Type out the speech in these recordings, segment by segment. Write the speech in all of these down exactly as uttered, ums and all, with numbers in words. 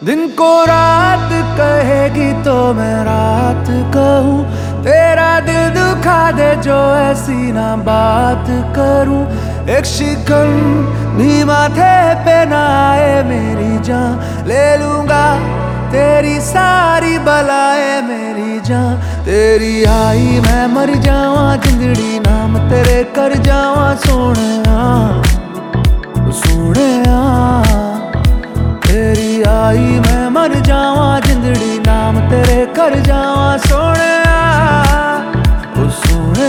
दिन को रात कहेगी तो मैं रात कहूँ, तेरा दिल दुखा दे जो ऐसी ना बात करूँ। एक शिकन भी माथे पे ना आए मेरी जान, ले लूंगा तेरी सारी बलाएं मेरी जान। तेरी आई मैं मर जावा जिंदड़ी नाम तेरे कर जावा सोने सोने। तेरी आई मैं मर जावा जिंदड़ी नाम तेरे कर जावा सोने सोने।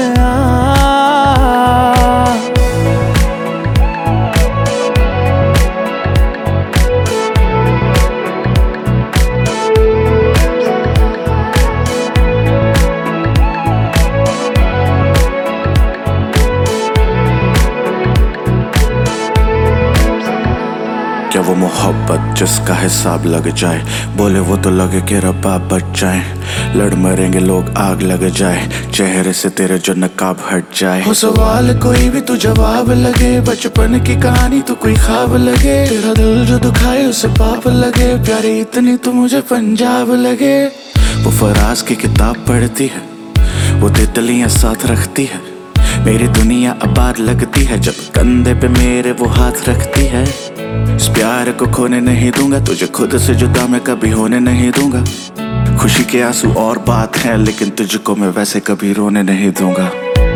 क्या वो मोहब्बत जिसका हिसाब लग जाए, बोले वो तो लगे कि रब्बा बच जाए। लड़ मरेंगे लोग आग लग जाए, चेहरे से तेरे जो नकाब हट जाए। हो सवाल कोई भी तो जवाब लगे, बचपन की कहानी तो कोई ख्वाब लगे। तेरा दिल जो दुखाए उसे पाप लगे, प्यारी इतनी तो मुझे पंजाब लगे। वो फराज की किताब पढ़ती है, वो तितलियां साथ रखती है। मेरी दुनिया आबाद लगती है जब कंधे पे मेरे वो हाथ रखती है। इस प्यार को खोने नहीं दूंगा, तुझे खुद से जुदा मैं कभी होने नहीं दूंगा। खुशी के आंसू और बात है, लेकिन तुझको मैं वैसे कभी रोने नहीं दूंगा।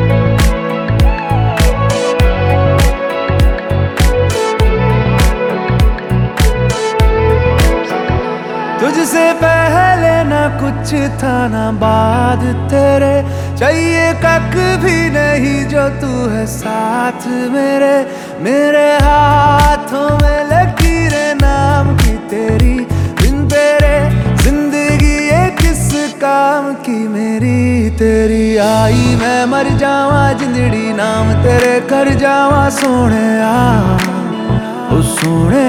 तुझसे पहले ना कुछ था ना बाद तेरे, चाहिए कख भी नहीं जो तू है साथ मेरे। मेरे हाथों में लकीरें नाम की तेरी, बिन तेरे जिंदगी ये किस काम की मेरी। तेरी आई मैं मर जावा जिंदड़ी नाम तेरे कर जावा सोने ओ सोने।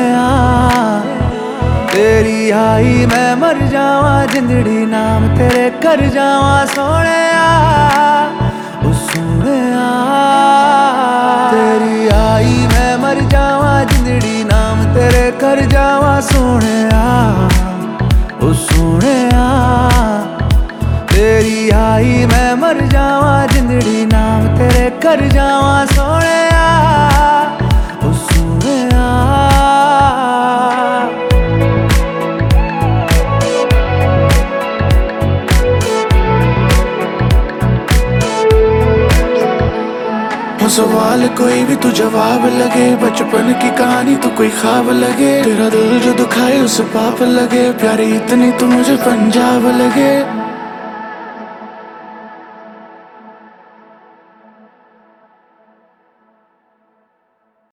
तेरी आई मैं मर जावा जिंदड़ी नाम तेरे कर जावा सोने ओ सोने। तेरी आई मैं मर जावा जिंदड़ी नाम तेरे कर जावा सोने ओ सोने। तेरी आई मैं मर जावा जिंदड़ी नाम तेरे कर जावा सोने ओ सोने। हो सवाल कोई भी तो जवाब लगे, बचपन की कहानी तो कोई ख्वाब लगे। तेरा दिल जो दुखाए उसे पाप लगे, प्यारी इतनी तो मुझे पंजाब लगे।